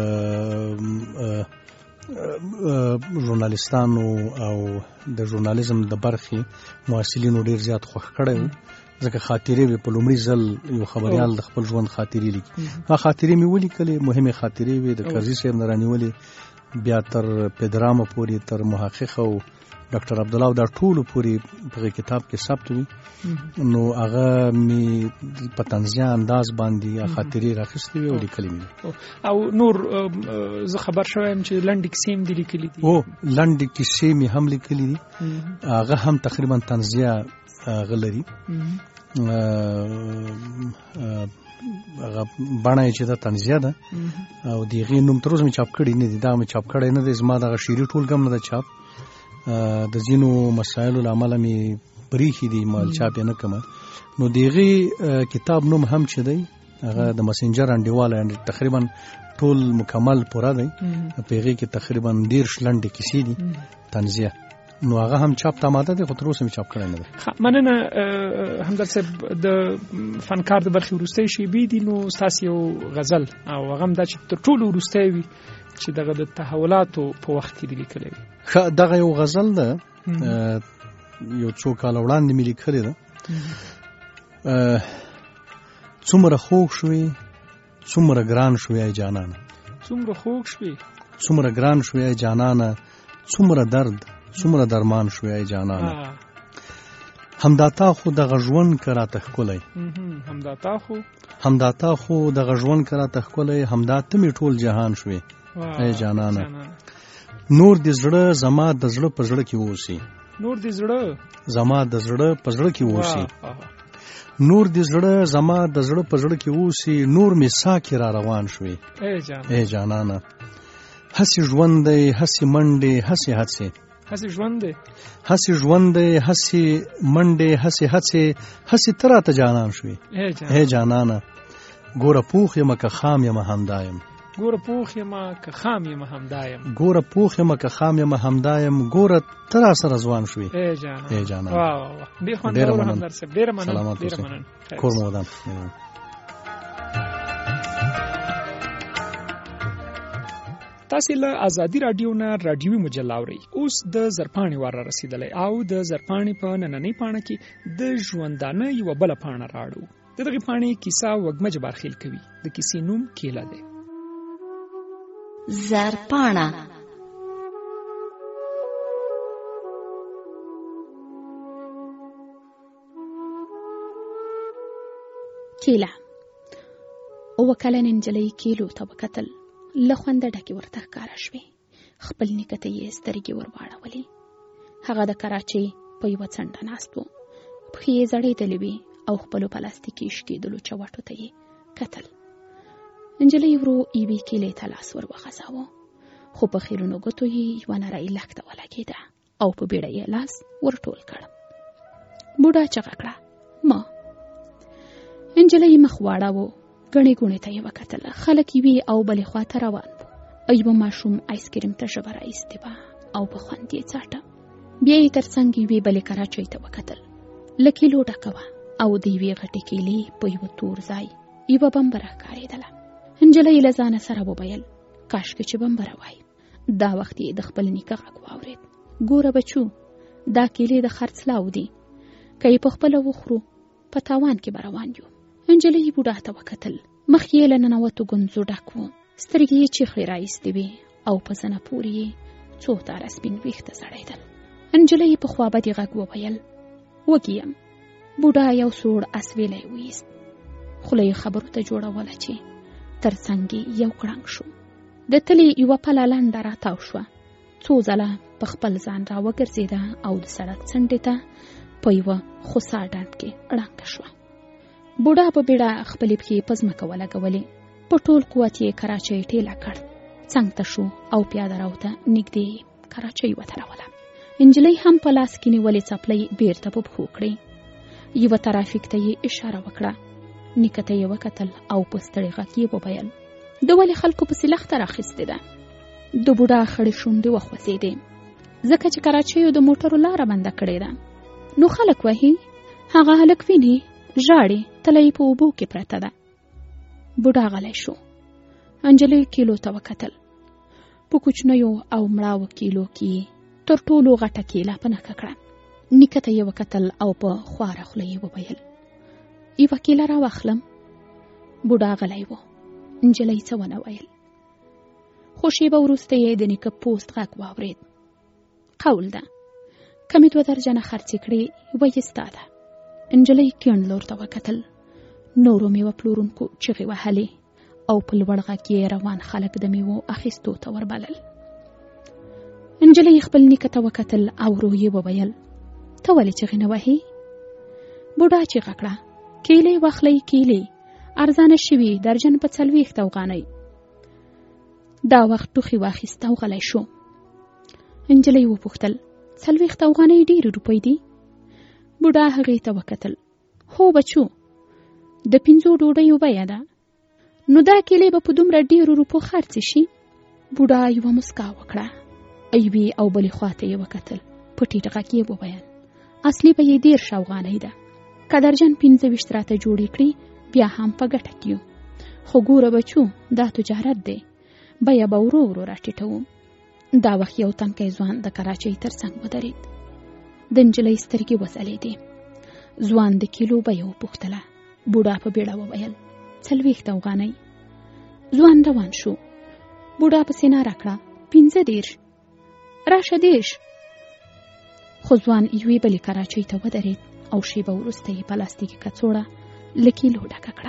ژورنالیستانو او د ژورنالیزم د برخې محصلینو ډېر زیات خوښ کړی و، ځکه خاطرې وې. په لومړي ځل یو خبریال د خپل ژوند خاطرې لیکي. هغه خاطرې مې ولیکلې، مهمې خاطرې وې، د کرزي صاحب نه رانیولې بیا تر پدرامه پورې، تر محقق او ډاکټر عبدالله دا ټولو پورې په کتاب کې ثبت وي. نو هغه مې په طنزیه انداز باندې خاطرې راخیستې وې او لیکلې مې. او نور زه خبر شوی یم چې لنډې کیسې هم دې لیکلي دي. لنډې کیسې مې هم لیکلي دي. هغه هم تقریبا طنزیه هغه لري. هغه بڼه چې دا طنزیه ده او د هغې نوم تر اوسه مې چاپ کړی نه دی. دا مې چاپ کړی نه دی. زما دغه شعري ټولګه هم نه ده چاپ. د ځینو مسایلو له امله مې پرېښي دي، ما چاپ یې نه کړمه. نو د هغې کتاب نوم هم چې دی هغه د مسنجر انډیواله، یعنې تقریبا ټول مکمل پوره دی. په هغې کې تقریبا 13 لنډې کیسې دي طنزیه. نو هغه هم چاپ ته آماده دی، خو تر اوسه مې چاپ کړی نه دی. مننه همدرد صاحب. د فنکار د برخې وروستۍ شیبې دي، نو ستاسې یو غزل او هغه هم دا چې تر ټولو وروستی وي چې دغه د تحولاتو په وخت کې دې لیکلی وي. دغه یو غزل ده، یو څو کاله وړاندې مې لیکلې ده. څومره خوږ شوې، څومره ګران شوې ای جانانه، څومره خوږ شوې، څومره ګران شوې ای جانانه، څومره درد څومره درمان شوې ای جانانه. همدا تا خو دغه ژوند که راته ښکلی، همدا تا خو دغه ژوند که راته ښکلی، همدا ته مې ټول جهان شوې ای جانانه. نور د زړه زما د زړه په زړه کې اوسي، نور دې زړه زما د زړه په زړه کې اوسي نور دې زړه زما د زړه په زړه کې اوسي نور مې ساه کې را روان شوې ای جانانه هسې ژوند دی هسې منډې هسې هڅې هسې ژوند دی هسې ژوند دی هسې منډې هسې هڅې هسې ته راته جانان شوې ای جانانه ګوره پوخ یم که خام یم همدا یم ګوره پوخ یم که خام یم همدا یم ګوره پوخ یم که خام یم همدا یم ګوره ته راسره ځوان شوې ای جانانه ډېر خوندور همدار صاحب ډېره مننه کور مو ودان تاسې له ازادي راډیو نه راډیوي مجله اورئ. اوس د زرپاڼې وار را رسېدلی او د زرپاڼې په نننۍ پاڼه کې د ژوندانه یوه بله پاڼه راړو. د دغې پاڼې کیسه وږمه جبارخیل کوي. د کیسې نوم کیله دی. زرپاڼه کیله اوه کلنې نجلۍ کیلو ته وکتل. له خونده ډکې ورته ښکاره شوې. خپل نیکه ته یې سترګې ور واړولې. هغه د کراچۍ په یوه څنډه ناست و. پښې یې زړېدلې وې او خپلو پلاستیکي شکېدلو چوټو ته یې کتل. نجلۍ ورو یوې کیلې ته لاس ور وغځاوه، خو په خیرونو ګوتو یې یوه نرۍ لښته ولګېده او په بیړه یې لاس ور ټول کړ. بوډا چغه کړه، ما. نجلۍ مخ واړاوه، ګڼې ګوڼې ته یې وکتل. خلک یوې او بلې خوا ته روان وو. یوه ماشوم آیسکریم ته ژبه راایستې وه او په خوند یې څاټه. بیا یې تر څنګ یوې بلې کراچۍ ته وکتل. له کیلو ډکه وه او د یوې غټې کیلې په یوه تور ځای یوه بمبره ښکارېدله. نجلۍ له ځانه سره وویل، کاشکې چې بمبره وای. دا وخت یې د خپل نیکه غږ واورېد، ګوره بچو، دا کیلې د خرڅلاو دي، که یې پخپله وخورو په تاوان کې به روان یو. نجلۍ بوډا ته وکتل. مخ یې له ننوتو ګونځو ډک و. سترګې یې چیخلې راایستې وې او په زنه پورې یې څو تاره سپین ویښته ځړېدل. نجلۍ په خوابدي غږ وویل، وږې یم. بوډا یو سوړ اسویلی ویست. خوله یې خبرو ته جوړوله چې تر څنګ یو کړنګ شو. د تلې یوه پله لنډه راتاو شوه. څو ځله په خپل ځان را وګرځېده او د سړک څنډې ته په یوه خوسا ډنډ کې ړنګه شوه. بوډا په بیړه خپلې پښې په ځمکه ولګولې. په ټول قوت یې کراچۍ ټیله کړ. څنګ ته شو او پیاده راو ته نږدې کراچۍ ودروله. نجلۍ هم په لاس کې نیولې څپلۍ بیرته په پښو کړې. یوه ترافیک ته یې اشاره وکړه. نیکه ته یې وکتل او په ستړي غږ یې وویل، د ولې خلکو پسې لښته راخیستې ده؟ د بوډا خړې شونډې وخوځېدې، ځکه چې کراچیو د موټرو لاره بنده کړې ده. نو خلک وهي، هغه هلک ویني ژاړي، تله یې په اوبو کې پرته ده. بوډا غلی شو. نجلۍ کیلو ته وکتل. په کوچنیو او مړاوو کیلو کې تر ټولو غټه کیله په نښه کړه. نیکه ته یې وکتل او په خواره خوله یې وویل، یوه کیله راواخلم. بوډا غلی و. نجلۍ څه ونه ویل. خو شیبه وروسته یې د نیکه پوست غږ واورېد. قول ده، که مې 2 درجنه خرڅې کړې ویې ستا ده. نجلۍ کیڼ لور ته وکتل. نورو میوه پلورونکو چغې وهلې او په لوړ غږ یې روان خلک د میوو اخیستو ته وربلل. نجلۍ خپل نیکه ته وکتل او ورو یې وویل، ته ولې چغې نه وهې؟ بوډا چیغه کړه، کیلې واخلئ، کیلې ارزانه شوي، درجن په 40 افغانۍ. دا وخت ټوخي واخیست او غلی شو. نجلۍ وپوښتل، 40 افغانۍ ډېرې روپۍ دي؟ بوډا هغې ته وکتل. هو بچو، د 5 ډوډیو بیه ده. نو دا کیلې به په دومره ډېرو روپو خرڅې شي؟ بوډا یوه مسکا وکړه. یوې او بلې خواته یې وکتل. په ټیټ غږ یې وویل، اصلي به یې 13 افغانۍ ده. که درجن 25 راته جوړې کړي بیا هم په ګټه کې یو. خو ګوره بچو، دا تجارت دی، بیه به ورو ورو راټیټوو. دا وخت یو تنکی ځوان د کراچۍ تر څنګ ودرېد. د نجلۍ سترګې وځلېدې. ځوان د کیلو بیه وپوښتله. بوډا په بیړه وویل، 40 افغانۍ. ځوان روان شو. بوډا پسې ناره کړه، 15 راشه 10. خو ځوان یوې بلې کراچۍ ته ودرېد او شیبه وروسته یې پلاستیکي کڅوړه له کیلو ډکه کړه.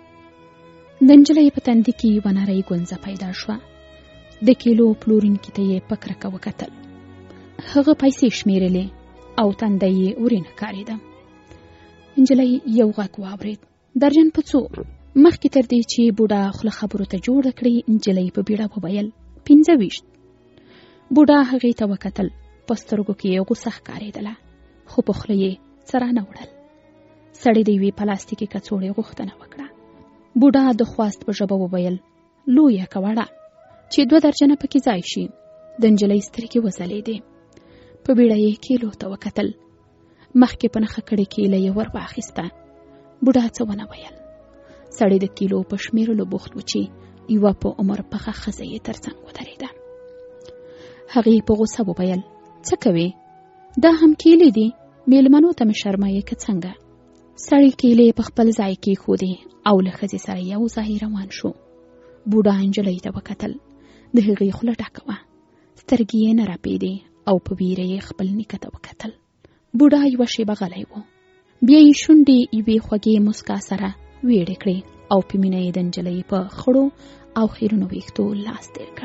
د نجلۍ په تندي کې یوه نرۍ ګونځه پیدا شوه. د کیلو پلورونکي ته یې په کرکه وکتل. هغه پیسې شمېرلې او تنده یې ورینه ښکارېده. نجلۍ یو غږ واورېد. درجن په څو مخکې تر دې چې بوډا خوله خبرو ته جوړه کړي، نجلۍ په بیړه وویل 25. بوډا هغې ته وکتل. په سترګو کې یې غوسه ښکارېدله، خو په خوله یې څه رانه وړل. سړي د یوې پلاستیکي کڅوړې غوښتنه وکړه. بوډا د خواست په ژبه وویل لویه که وړه، چې 2 درجنه پکې ځای شي. د نجلۍ سترګې وځلېدې. په بیړه یې کیلو ته وکتل. مخکې په نښه کړې کیله یې ور واخیسته. بوډا څه ونه ویل. سړی د کیلو په شمیرلو بوخت و چې یوه په عمر پخه ښځه یې تر څنګ ودرېده. هغې په غوسه وویل څه کوې؟ دا هم کیلې دي؟ میلمنو ته مې شرمایې که څنګه؟ سړی کیلې په خپل ځای کېښودې او له ښځې سره یو ځای روان شو. بوډا نجلۍ ته وکتل. د هغې خوله ډکه وه. سترګې یې نه رپېدې او په ویره یې خپل نیکه ته وکتل. بوډا یوه شېبه غلی و. بیا یې شونډې یوې خوږې مسکا سره ویړې کړې او په مینه یې د نجلۍ په خړو او خیرونو ویښتو لاس تېر کړ.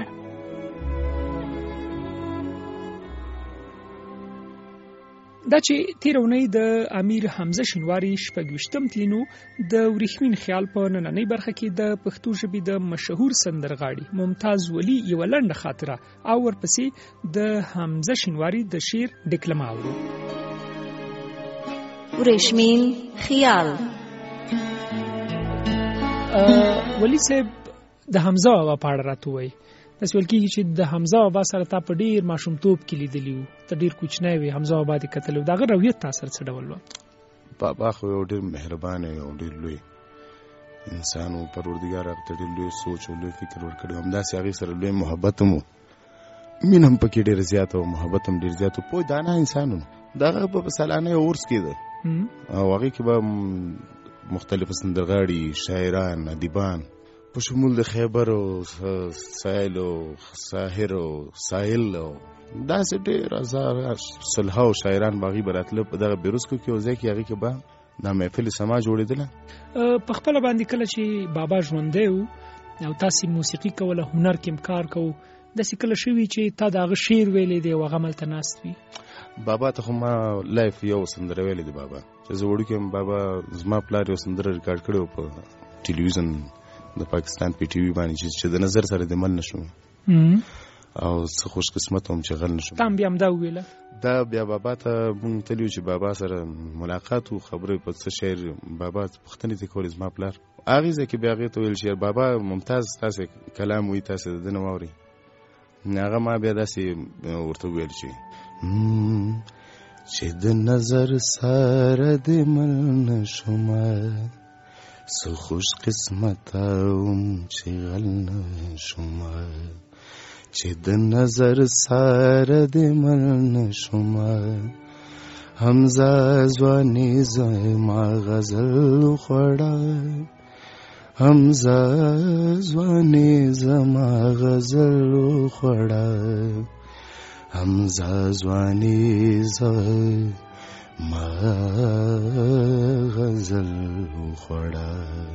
دا چې تېره اونۍ د امیر حمزه شینواري 26م تلینو د ورېښمین خیال په نننۍ برخه کې د پښتو ژبې د مشهور سندرغاړي ممتاز ولی یوه لنډه خاطره او ورپسې د حمزه شینواري د شعر ډکلمه اورو. ورېښمین خیال. ولی صاحب د حمزه بابا په اړه راته ووایي. داسې ویل کېږي چې د حمزه بابا سره تا په ډېر ماشومتوب کې لیدلي وو، ته ډېر کوچنی وې، حمزه بابا دې کتلی و. د هغه رویت تا سره څه ډول و؟ بابا خو یو ډېر مهربانه او ډېر لوی انسان و. پروردګار هغه ته ډېر لوی سوچ او لوی فکر ورکړی و. همداسې هغې سره لوی محبت هم و، مینه هم پکې ډېره زیاته و، محبت هم ډېر زیات و. پوه دانه انسان و. د هغه په سالانه یو عرس کېده او هغې کې به مختلف سندرغاړي، شاعران، ادیبان په شمول د خیبر او سایل او ساحر او سایل او داسې ډېر صلحه او شاعران باغي براتله په دغه بیروسکو کې او ځای کې هغې کې به دا محفل سما جوړېدله. په خپله باندې کله چې بابا ژوندی و او تاسې موسیقي کوله، هنر کې هم کار کوو، داسې کله شوي چې تا د هغه شعر ویلی دی او هغه هملته ناست وي؟ بابا ته خو ما لایف یو سندره ویلی دی. بابا چې زه وړوکی یم، بابا زما پلار یو سندره ریکارډ کړی و په ټلویزیون د پاکستان پی ټي وي باندې چې د نظر سره د مل نشم او څه خوش قسمت هم چې غل نشم. تام بیا هم دا وویله؟ دا بیا بابا ته مونږ تللي چې بابا سره ملاقات و، خبرې په څه شعر بابا پوښتنې ترې کولې زما پلار. هغې ځای کې بیا هغې ته ویل چې بابا ممتاز تاسې کلام وایي، تاسې د ده نه واورئ. هغه ما بیا داسې ورته وویل چې د نظر سره د مل نشمه، سو خوش قسمتم چې غل نشمه، چې د نظر سره د مل نشمه. حمزه ځواني زما غزل خوړه، حمزه ځواني زما غزل خوړه، حمزه ځواني ما غزل خوړه.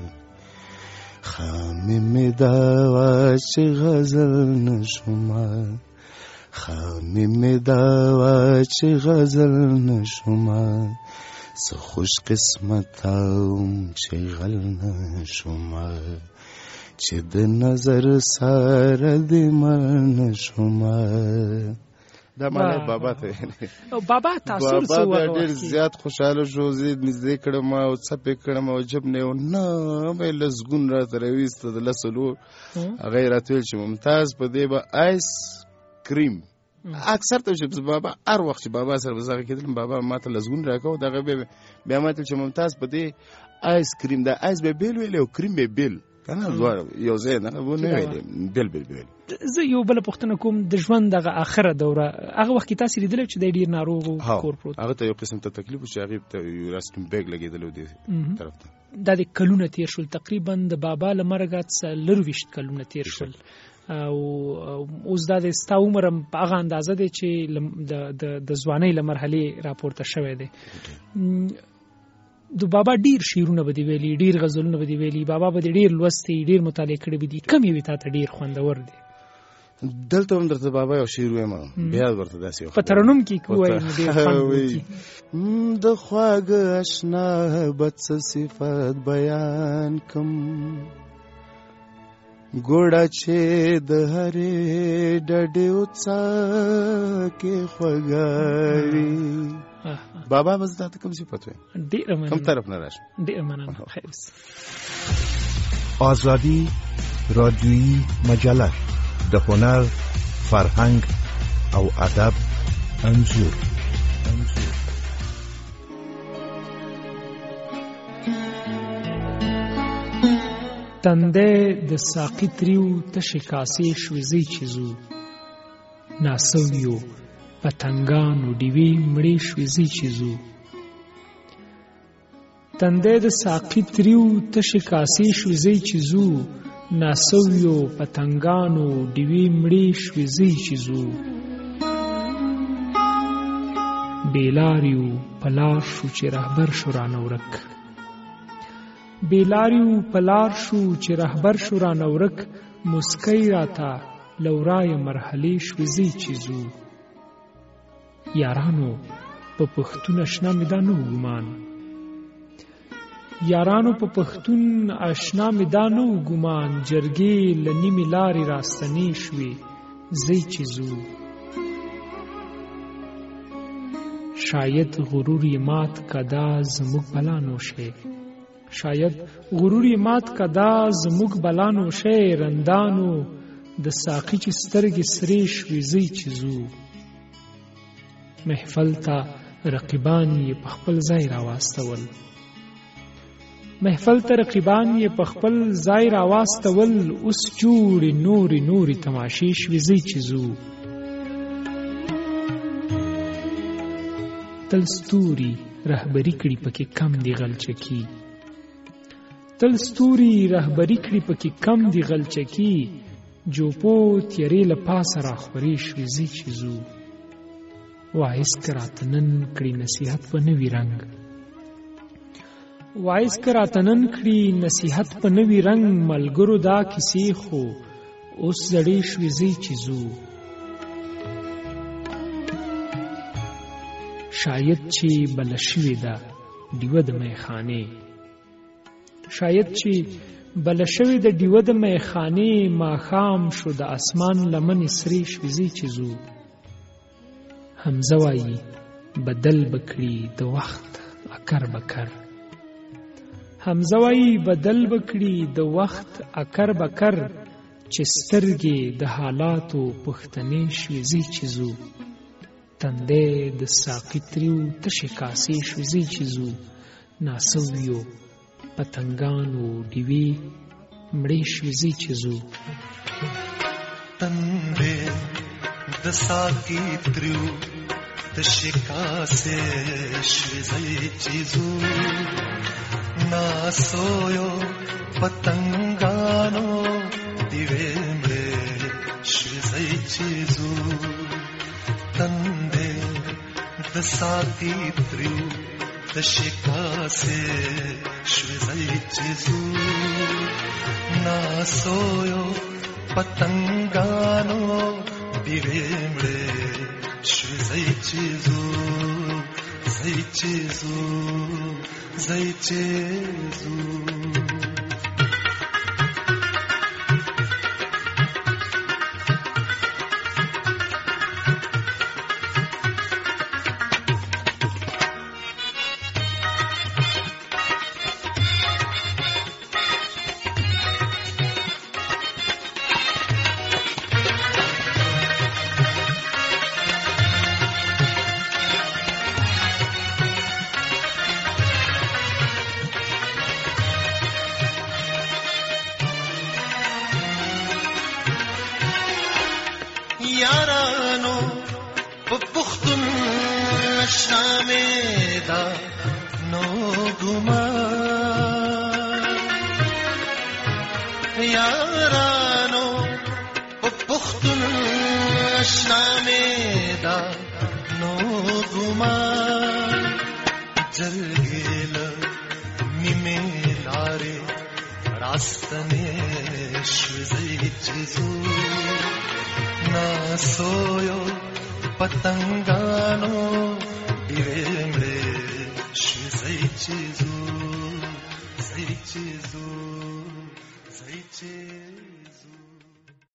خامې مې دا وه چې غزل نشمه، خامې مې دا وه چې غزل نشمه، څه خوش قسمتم چې غل نشمه، چې د نظر سره د مل نشمه. دا معنی بابا ته بابا تاثیر څه بابا ډېر زیات خوشحاله شو. زه یې نږدې کړم او څپې کړم او جب نه یو نه مې لسګون راته راویسته د لسو لور. هغه یې راته ویل چې ممتاز په دې به آیس کریم اکثر ته چې بابا هر وخت چې بابا سره به زه هغه کېدلم بابا ما ته لسګون راکوه. دغه بیا ما ته چې ممتاز په دې آیس کریم، دا آیس به بیل ویلې او کریم به بیل کنه یو ځای نه ونه ویلې بیل بیل بیل. زه یو بله پوښتنه کوم، د ژوند دغه آخره دوره هغه وخت کې تاسې لیدلی چې دی ډېر ناروغ و، کور پروت؟ هغه ته یو قسم ته تکلیف و چې هغې ته یو راسکن بیګ لګېدلی و دې طرف ته. دا د کلونه تېر شول، تقریبا د بابا له مرګه 24 کلونه تېر شول او اوس دا د ستا عمر هم په هغه اندازه دی چې د ځوانۍ له مرحلې راپورته شوی دی. د بابا ډیر شعرونه به دی ویلي، ډیر غزلونه به دی ویلي، بابا به دی ډیر لوستی، ډیر مطالعه کړی به دي. کوم یو تا ته ډیر خوندور دی؟ دلته هم درته بابا یو شعر وایم بیا ورته داسې په ترنم کې کوی د خواږه اشنا بد صفات بیان کم ګوړه چې د هرې ډډې وڅا کې خوږاوي بابا بس دا کوم صفت وي ډېر مننه کوم طرف نه راشي ډېر مننه خیر آزادی رادیویی مجله د هنر فرهنګ او ادب انځور تندې د ساقي تریو تشې کاسې شویزې چیزو ناسویو پتنګانو ډیوې مړې شویزې چیزو تندې د ساقي تریو تشې کاسې شویزې چیزو ناسویو پتنګانو ډیوې مړې شویزې چیزو بیلاریو پلار شو چې رهبر شو رانه ورک بیلاریو پلار شو چې رهبر شو رانه ورک مسکی راته لورای مرحلې شویزې چیزو یارانو په پښتون اشنا مې دا نه ګمان یارانو په پښتون اشنا مې دا نه ګمان جرګې له نیمې لارې راستنې شوې زی چیزو شاید غرور یې مات کدا زموږ بلانو شي شاید غرور یې مات کدا زموږ بلانو شي رندانو د ساقي چې سترګې سرې شوې زی چیزو محفل ته رقیبان یې په خپل ځای راواستول محفل ته رقیبان یې په خپل ځای راواستول اوس جوړې نورې نورې تماشې شوې زی چیزو تل ستوري رهبري کړي پکې کم دی غلچکی تل ستوري رهبري کړي پکې کم دی غلچکی جوپو تیرې له پاسه راخورې شوې زی چیزو وایس کراتنن کړي نصیحت په نوي رنګ وایس کراتنن کړي نصیحت په نوي رنګ ملګرو دا کیسې خو اوس زړې شوې زی چیزو شاید چې بل شوې ده ډیوه د میخانې شاید چې بل شوې ده ډیوه د میخانې ماښام شو د اسمان لمنې سرې شوې زی چیزو حمزه وایي بدل بکړي د وخت اکر بکر حمزه وایي بدل بکړي د وخت اکر بکر چې سترګې د حالاتو پښتنې شوې زی چیزو تندې د ساقي تریو تشې کاسې شوې زی چیزو ناسویو پتنګانو ډیوې مړې شوې زی چیزو تندې د ساقي تریو تشې کاسې شوې زی چیزو ناسویو پتنګانو ډیوې مړې شوې زی چیزو تندې د ساقي تریو تشې کاسې شوې زی چیزو ناسویو پتنګانو ډیوې مړې شوې زی چیزو زی چیزو زی چیزو یارانو په پښتون شامې دا نو ګمان یارانو په پښتون شامې دا نو ګمان جرګېل نیمه لارې راستنې شوې زی چیزو सोयो पतंगानो डिरेमडे सही चिजो